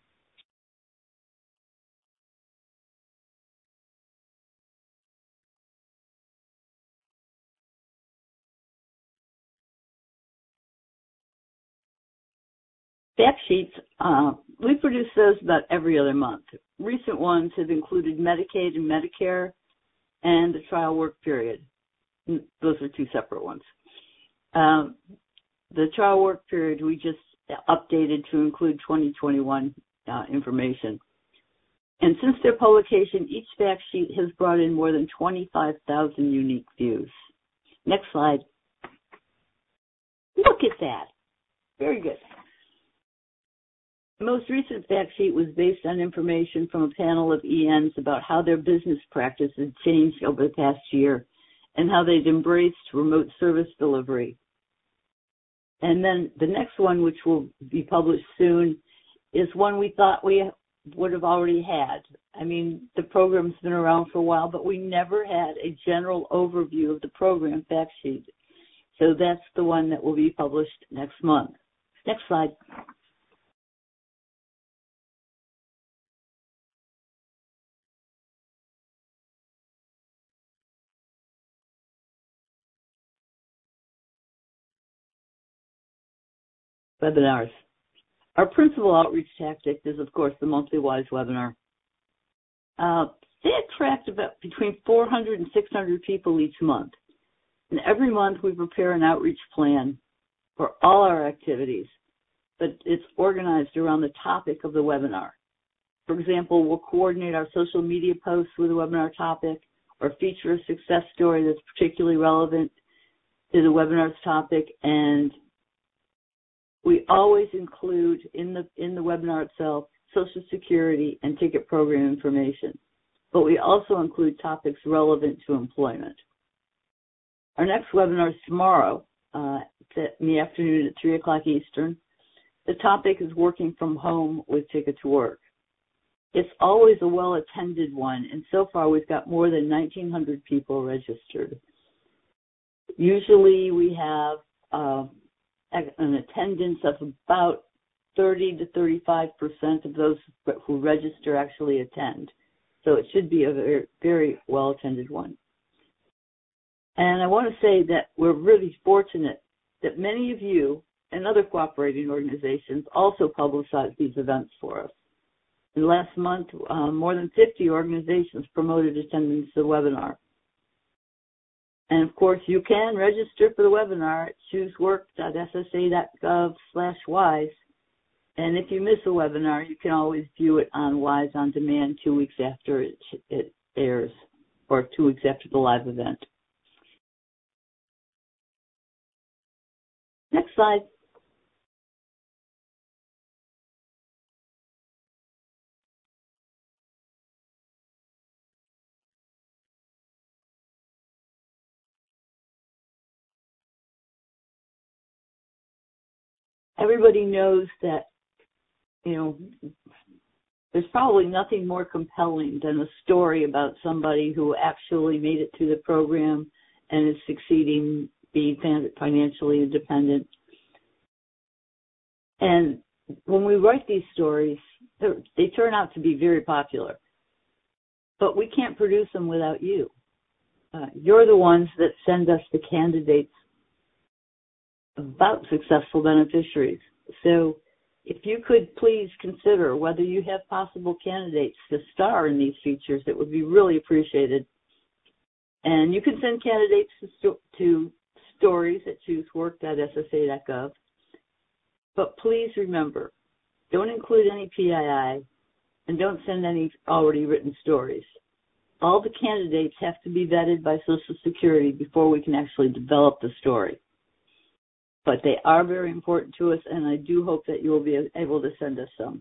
Fact sheets, uh, we produce those about every other month. Recent ones have included Medicaid and Medicare and the trial work period. Those are two separate ones. Um, the trial work period we just updated to include twenty twenty-one uh, information. And since their publication, each fact sheet has brought in more than twenty-five thousand unique views. Next slide. Look at that. Very good. The most recent fact sheet was based on information from a panel of E Ns about how their business practice had changed over the past year and how they'd embraced remote service delivery. And then the next one, which will be published soon, is one we thought we would have already had. I mean, the program's been around for a while, but we never had a general overview of the program fact sheet. So that's the one that will be published next month. Next slide. Webinars. Our principal outreach tactic is, of course, the monthly WISE webinar. Uh, they attract about between four hundred and six hundred people each month. And every month we prepare an outreach plan for all our activities, but it's organized around the topic of the webinar. For example, we'll coordinate our social media posts with a webinar topic or feature a success story that's particularly relevant to the webinar's topic, and we always include in the in the webinar itself Social Security and ticket program information, but we also include topics relevant to employment. Our next webinar is tomorrow uh, in the afternoon at three o'clock Eastern. The topic is working from home with Ticket to Work. It's always a well-attended one, and so far we've got more than nineteen hundred people registered. Usually we have uh, an attendance of about thirty to thirty-five percent of those who register actually attend. So it should be a very, very well-attended one. And I want to say that we're really fortunate that many of you and other cooperating organizations also publicize these events for us. And last month, uh, more than fifty organizations promoted attendance to the webinar. And of course, you can register for the webinar at choosework.ssa.gov slash WISE. And if you miss a webinar, you can always view it on WISE on demand two weeks after it, it airs, or two weeks after the live event. Next slide. Everybody knows that, you know, there's probably nothing more compelling than a story about somebody who actually made it through the program and is succeeding, being financially independent. And when we write these stories, they turn out to be very popular. But we can't produce them without you. Uh, you're the ones that send us the candidates about successful beneficiaries. So if you could please consider whether you have possible candidates to star in these features, it would be really appreciated. And you can send candidates to, sto- to stories at choosework dot S S A dot gov. But please remember, don't include any P I I and don't send any already written stories. All the candidates have to be vetted by Social Security before we can actually develop the story. But they are very important to us, and I do hope that you will be able to send us some.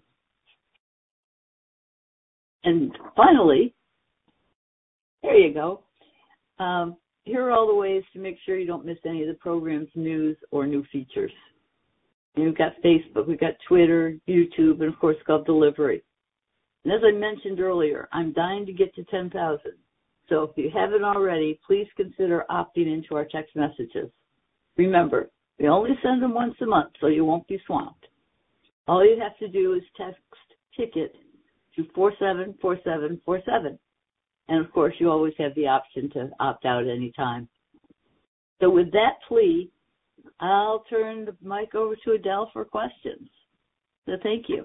And finally, there you go. Um, here are all the ways to make sure you don't miss any of the program's news or new features. And we've got Facebook, we've got Twitter, YouTube, and, of course, Gov Delivery. And as I mentioned earlier, I'm dying to get to ten thousand. So if you haven't already, please consider opting into our text messages. Remember, we only send them once a month, so you won't be swamped. All you have to do is text TICKET to four seven four seven four seven. And, of course, you always have the option to opt out at any time. So with that plea, I'll turn the mic over to Adele for questions. So thank you.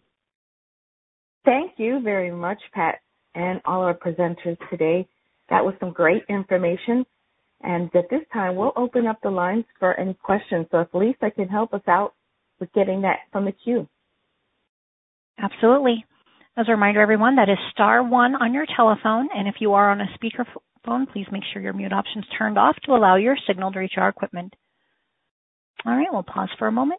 Thank you very much, Pat, and all our presenters today. That was some great information. And at this time, we'll open up the lines for any questions. So if Lisa can help us out with getting that from the queue. Absolutely. As a reminder, everyone, that is star one on your telephone. And if you are on a speakerphone, please make sure your mute option is turned off to allow your signal to reach our equipment. All right, we'll pause for a moment.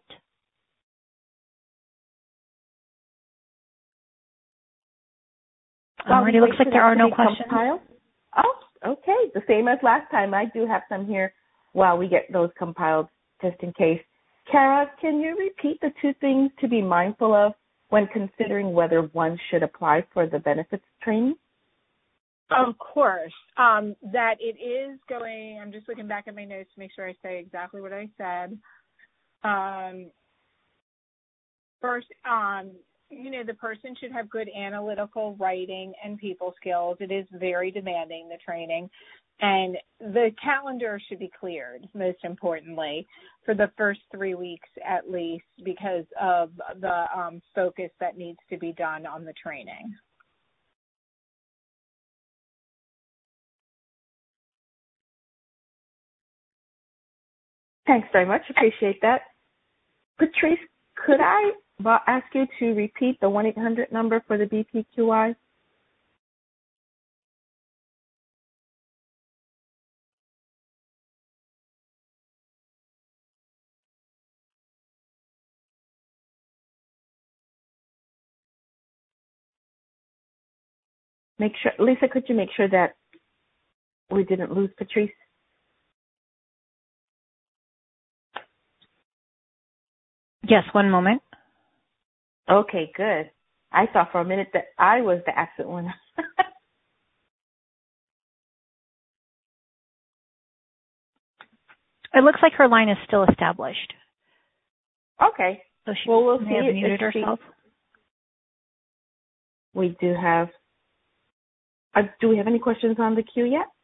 All right, it looks like there are no questions. Compiled. Oh, okay. The same as last time. I do have some here while we get those compiled just in case. Kara, can you repeat the two things to be mindful of when considering whether one should apply for the benefits training? Of course. Um, that it is going, I'm just looking back at my notes to make sure I say exactly what I said. Um, first, um, you know, the person should have good analytical writing and people skills. It is very demanding, the training. And the calendar should be cleared, most importantly, for the first three weeks at least because of the um, focus that needs to be done on the training. Thanks very much. Appreciate that. Patrice, could I ask you to repeat the one eight hundred number for the B P Q I? Make sure, Lisa, could you make sure that we didn't lose Patrice? Yes, one moment. Okay, good. I thought for a minute that I was the absent one. It looks like her line is still established. Okay. So she well, we'll may see have if muted she, herself. We do have, uh, do we have any questions on the queue yet?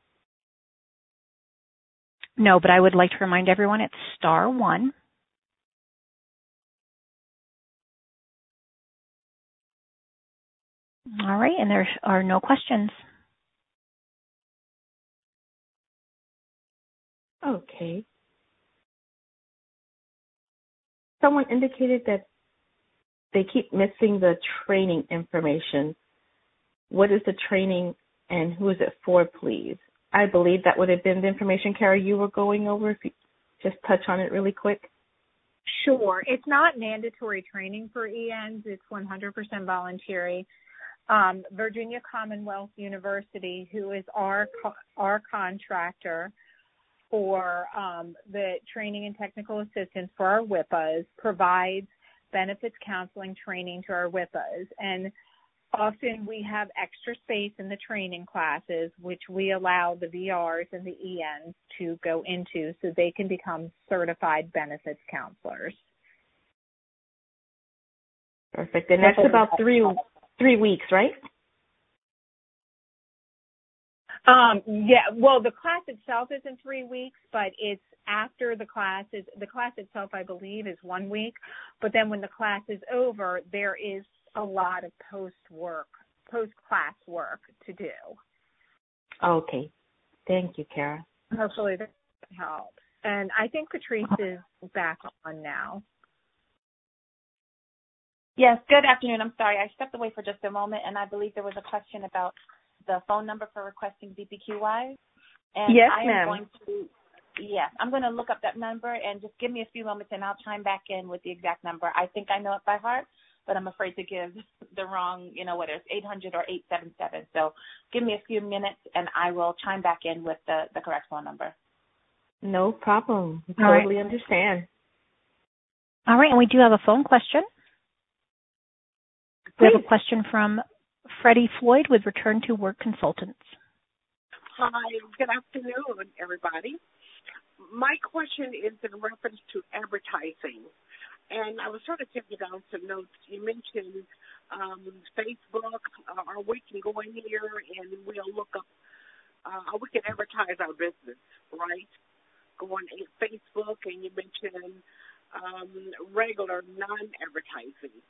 No, but I would like to remind everyone it's star one. All right, and there are no questions. Okay. Someone indicated that they keep missing the training information. What is the training and who is it for, please? I believe that would have been the information, Kara, you were going over. If you just touch on it really quick. Sure. It's not mandatory training for E Ns. It's one hundred percent voluntary. Um, Virginia Commonwealth University, who is our co- our contractor for um, the training and technical assistance for our W I P As, provides benefits counseling training to our W I P As. And often we have extra space in the training classes, which we allow the V Rs and the E Ns to go into so they can become certified benefits counselors. Perfect. And that's about three three weeks, right? Um, yeah, well, the class itself isn't three weeks, but it's after the class is, the class itself, I believe, is one week. But then when the class is over, there is a lot of post-work, post-class work to do. Okay. Thank you, Kara. Hopefully that helps. And I think Patrice is back on now. Yes, good afternoon. I'm sorry. I stepped away for just a moment, and I believe there was a question about the phone number for requesting B P Q Ys. And yes, I am ma'am. going to, yes, I'm going to look up that number and just give me a few moments, and I'll chime back in with the exact number. I think I know it by heart, but I'm afraid to give the wrong, you know, whether it's eight hundred or eight seven seven. So give me a few minutes, and I will chime back in with the, the correct phone number. No problem. I All totally right. understand. All right, and we do have a phone question. We have a question from Freddie Floyd with Return to Work Consultants. Hi, good afternoon, everybody. My question is in reference to advertising. And I was sort of taking down some notes. You mentioned um, Facebook, uh, or we can go in here and we'll look up, uh, we can advertise our business, right? Go on Facebook, and you mentioned um, regular non-advertising.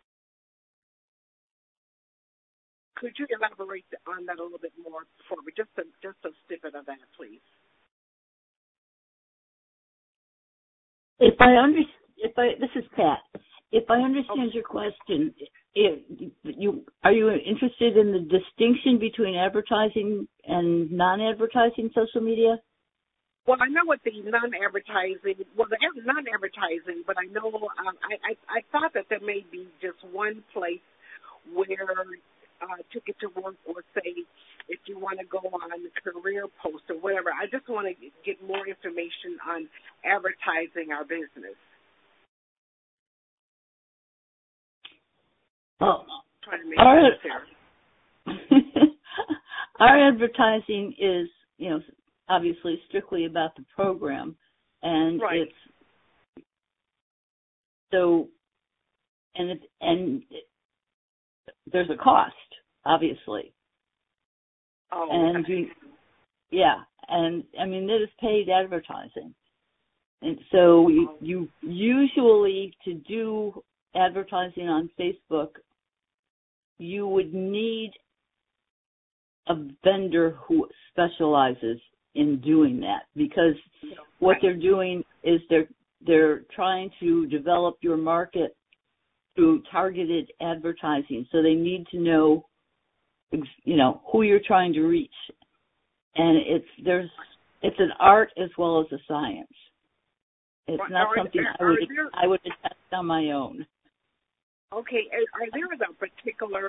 Could you elaborate on that a little bit more for me? Just a, just a snippet of that, please. If I understand, if I this is Pat. If I understand okay. your question, if you are you interested in the distinction between advertising and non-advertising social media? Well, I know what the non-advertising. Well, the non-advertising, but I know um, I, I I thought that there may be just one place where uh, Ticket to Work or say if you want to go on career posts or whatever. I just want to get more information on advertising our business. Well, trying to make our, sense here. Our advertising is, you know, obviously strictly about the program, and right. it's so, and it, and it, there's a cost, obviously. Oh, and okay. you, yeah, and I mean it is paid advertising, and so you, you usually to do advertising on Facebook, you would need a vendor who specializes in doing that, because what they're doing is they're they're trying to develop your market through targeted advertising. So they need to know, you know, who you're trying to reach, and it's there's it's an art as well as a science. It's well, not are, something are, I would there, I would attest on my own. Okay, are there a particular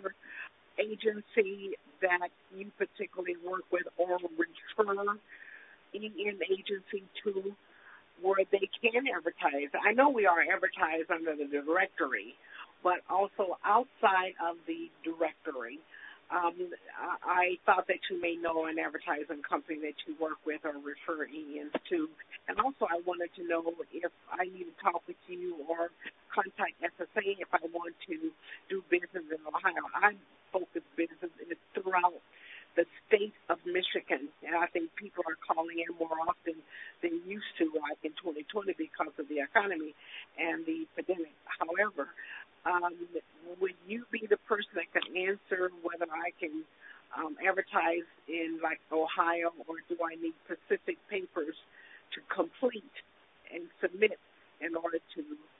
agency that you particularly work with or refer in agency to where they can advertise? I know we are advertised under the directory, but also outside of the directory. Um, I thought that you may know an advertising company that you work with or refer in to. And also I wanted to know if I need to talk with you or contact S S A if I want to do business in Ohio. I focus business throughout the state of Michigan, and I think people are calling in more often than used to, like in twenty twenty, because of the economy and the pandemic. However, um, would you be the person that can answer whether I can um, advertise in, like, Ohio, or do I need specific papers to complete and submit in order to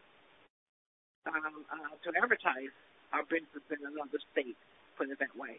um, uh, to advertise our business in another state, put it that way?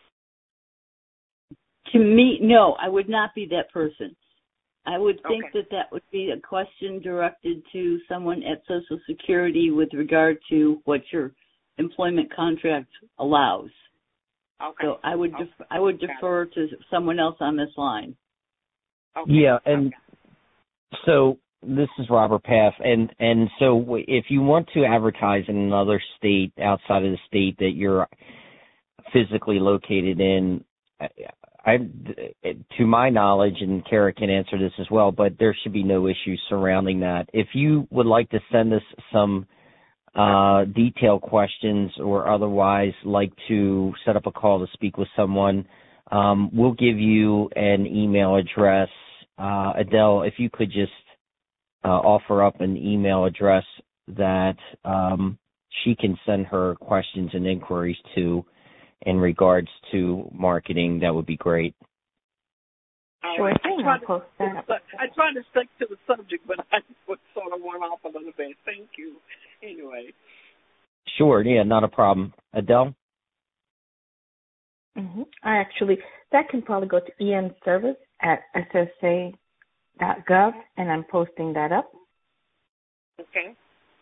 To me, no, I would not be that person. I would think okay. that that would be a question directed to someone at Social Security with regard to what your employment contract allows. Okay. So I would okay. def- I would defer to someone else on this line. Okay. Yeah, and okay. so this is Robert Paff, and and so if you want to advertise in another state outside of the state that you're physically located in, I, I to my knowledge, and Kara can answer this as well, but there should be no issues surrounding that. If you would like to send us some uh, detailed questions or otherwise like to set up a call to speak with someone, um, we'll give you an email address. Uh, Adele, if you could just Uh, offer up an email address that um, she can send her questions and inquiries to in regards to marketing, that would be great. Sure thing. I'll post that. I tried to stick to the subject, but I sort of went off a little bit. Thank you. Anyway. Sure. Yeah, not a problem. Adele? Mm-hmm. I actually, that can probably go to E N service at S S A dot gov, and I'm posting that up. Okay.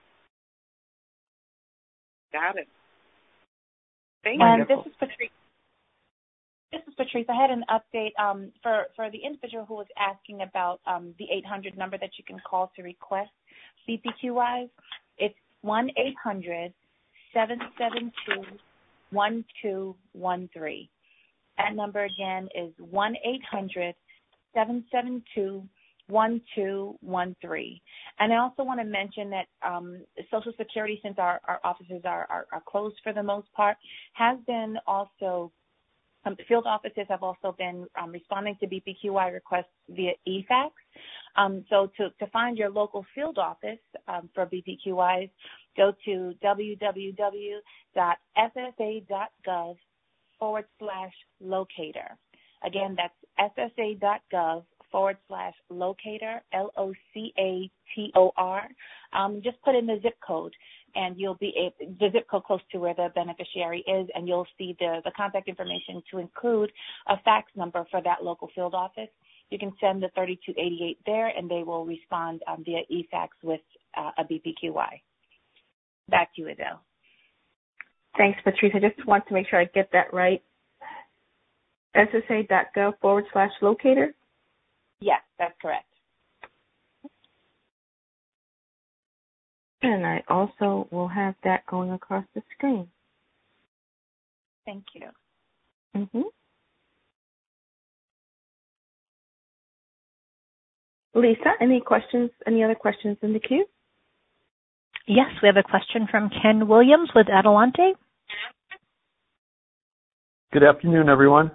Got it. Thank and you. this is Patrice. This is Patrice. I had an update um, for, for the individual who was asking about um, the eight hundred number that you can call to request B P Q Ys. It's one eight hundred seven seven two one two one three. That number again is one eight hundred seven seven two one two one three. And I also want to mention that um, Social Security, since our, our offices are, are, are closed for the most part, has been also, um, the field offices have also been um, responding to B P Q Y requests via e fax. Um, so to, to find your local field office um, for B P Q Ys, go to www dot s s a dot gov forward slash locator. Again, that's ssa.gov forward slash locator, L O C A T O R. Um, just put in the zip code, and you'll be able, the zip code close to where the beneficiary is, and you'll see the, the contact information to include a fax number for that local field office. You can send the thirty-two eighty-eight there, and they will respond um, via e-fax with uh, a B P Q Y. Back to you, Adele. Thanks, Patrice. I just want to make sure I get that right. ssa.gov forward slash locator? Yes, that's correct. And I also will have that going across the screen. Thank you. Mm-hmm. Lisa, any questions, any other questions in the queue? Yes, we have a question from Ken Williams with Adelante. Good afternoon, everyone.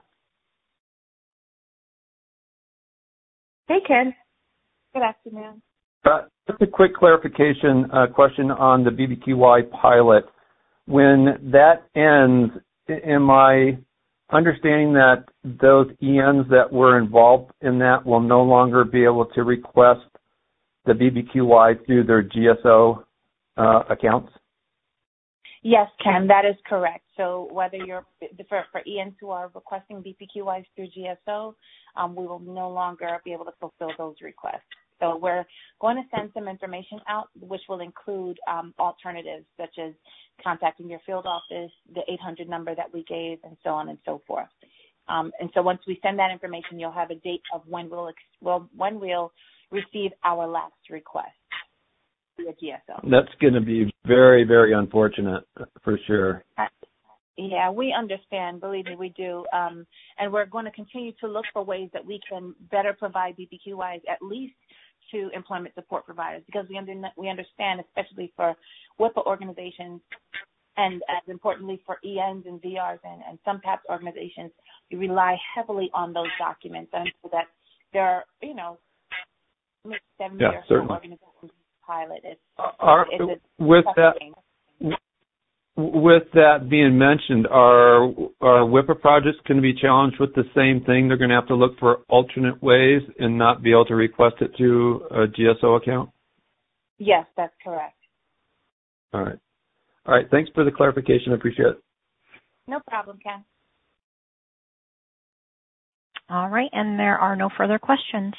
Hey, Ken. Good afternoon. Uh, just a quick clarification uh, question on the B B Q Y pilot. When that ends, am I understanding that those E Ns that were involved in that will no longer be able to request the B B Q Y through their G S O uh, accounts? Yes, Ken, that is correct. So whether you're for, for E Ns who are requesting B P Q Ys through G S O, um, we will no longer be able to fulfill those requests. So we're going to send some information out, which will include um, alternatives such as contacting your field office, the eight hundred number that we gave, and so on and so forth. Um, and so once we send that information, you'll have a date of when we'll, ex- well, when we'll receive our last request via G S O. That's going to be very, very unfortunate for sure. Uh, Yeah, we understand. Believe me, we do. Um, and we're going to continue to look for ways that we can better provide B P Q Ys, at least to employment support providers, because we, under, we understand, especially for W I P A organizations and, as importantly, for E Ns and V Rs and, and some P A P S organizations, we rely heavily on those documents. And so that there are, you know, maybe seventy yeah, or so certainly. organizations pilot. It's, Are, it's a with that. thing. With that being mentioned, are are W I P A projects going to be challenged with the same thing? They're going to have to look for alternate ways and not be able to request it through a G S O account? Yes, that's correct. All right. All right. Thanks for the clarification. I appreciate it. No problem, Ken. All right, and there are no further questions.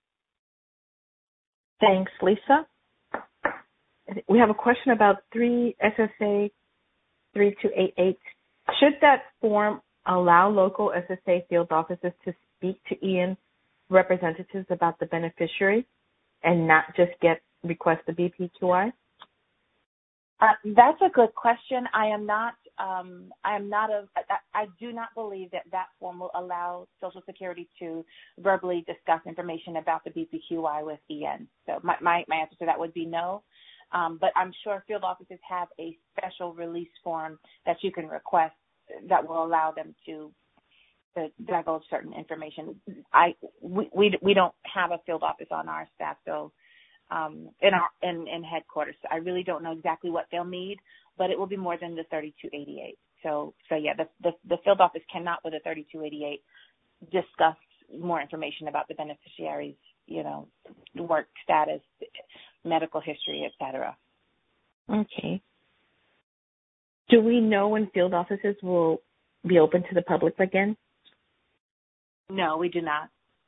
Thanks, Lisa. We have a question about three S S A three two eight eight. Should that form allow local S S A field offices to speak to E N representatives about the beneficiary? and not just get request the B P Q I? Uh, that's a good question. I am not. Um, I am not a. I, I do not believe that that form will allow Social Security to verbally discuss information about the B P Q I with E N. So my my, my answer to that would be no. Um, but I'm sure field offices have a special release form that you can request that will allow them to, to divulge certain information. I we, we we don't have a field office on our staff, so um, in our in, in headquarters. So I really don't know exactly what they'll need, but it will be more than the thirty-two eighty-eight. So so yeah, the the, the field office cannot with a thirty-two eighty-eight discuss more information about the beneficiary's, you know, work status, medical history, et cetera. Okay. Do we know when field offices will be open to the public again? No, we do not.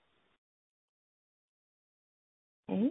Okay.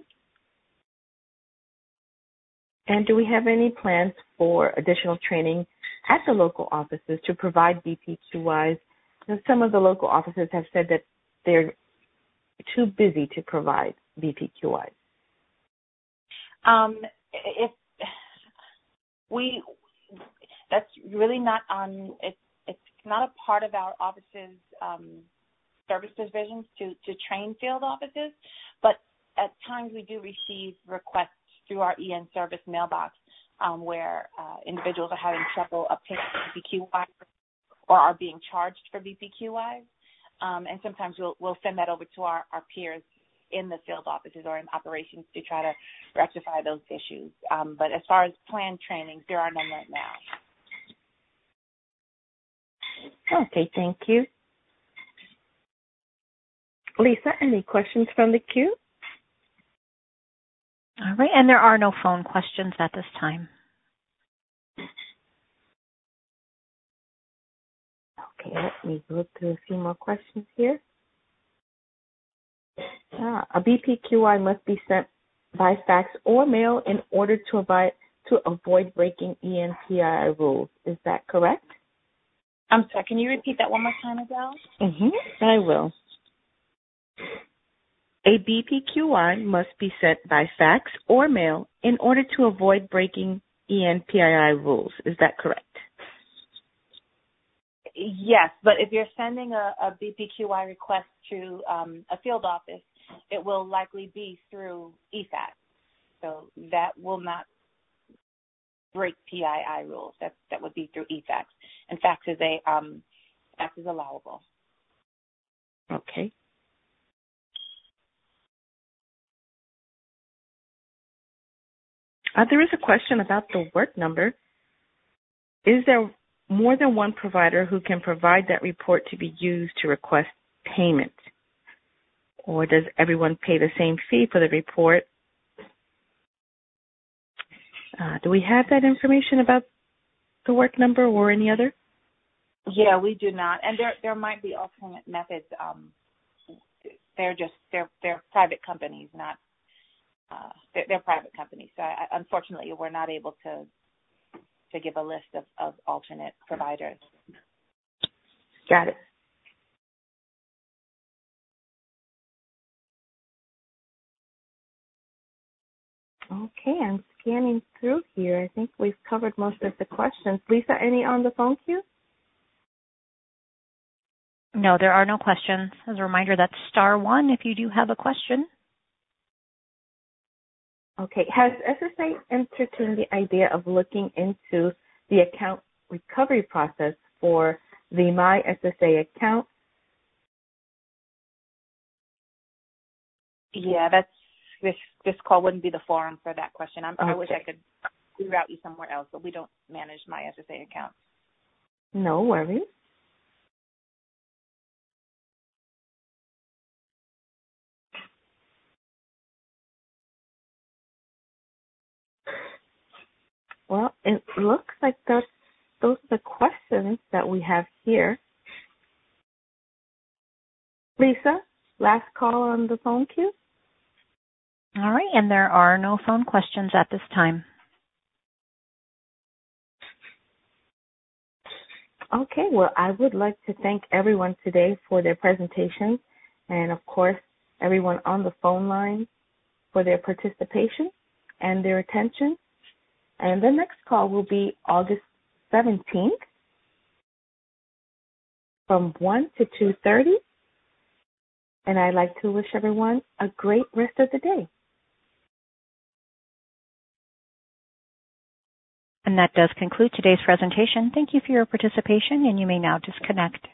And do we have any plans for additional training at the local offices to provide B P Q Is? And some of the local offices have said that they're too busy to provide B P Q Is. Um, if we, that's really not on. It's it's not a part of our office's um, service divisions to to train field offices, but at times we do receive requests through our E N service mailbox um, where uh, individuals are having trouble obtaining B P Q Is or are being charged for B P Q Is, um, and sometimes we'll we'll send that over to our, our peers in the field offices or in operations to try to rectify those issues. Um, but as far as planned trainings, there are none right now. Okay, thank you. Lisa, any questions from the queue? All right, and there are no phone questions at this time. Okay, let me look through a few more questions here. Ah, a B P Q I must be sent by fax or mail in order to avoid, to avoid breaking E N P I I rules. Is that correct? I'm sorry, can you repeat that one more time, Adele? Mm-hmm, I will. A B P Q I must be sent by fax or mail in order to avoid breaking E N P I I rules. Is that correct? Yes, but if you're sending a, a B P Q I request to um, a field office, it will likely be through E FAX. So that will not break P I I rules. That that would be through E FAX. And fax is a um, fax is allowable. Okay. Uh, there is a question about the work number. Is there more than one provider who can provide that report to be used to request payment? Or does everyone pay the same fee for the report? Uh, do we have that information about the work number or any other? Yeah, we do not. And there there might be alternate methods. Um, they're just, they're, they're private companies, not, uh, they're, they're private companies. So I, unfortunately, we're not able to to give a list of, of alternate providers. Got it. Okay, I'm scanning through here. I think we've covered most of the questions. Lisa, any on the phone queue? No, there are no questions. As a reminder, that's star one if you do have a question. Okay. Has S S A entertained the idea of looking into the account recovery process for the My S S A account? Yeah, that's this this call wouldn't be the forum for that question. I'm, okay. I wish I could reroute you somewhere else, but we don't manage My S S A account. No worries. Well, it looks like those, those are the questions that we have here. Lisa, last call on the phone queue? All right, and there are no phone questions at this time. Okay, well, I would like to thank everyone today for their presentations, and, of course, everyone on the phone line for their participation and their attention. And the next call will be August seventeenth from one to two thirty. And I'd like to wish everyone a great rest of the day. And that does conclude today's presentation. Thank you for your participation, and you may now disconnect.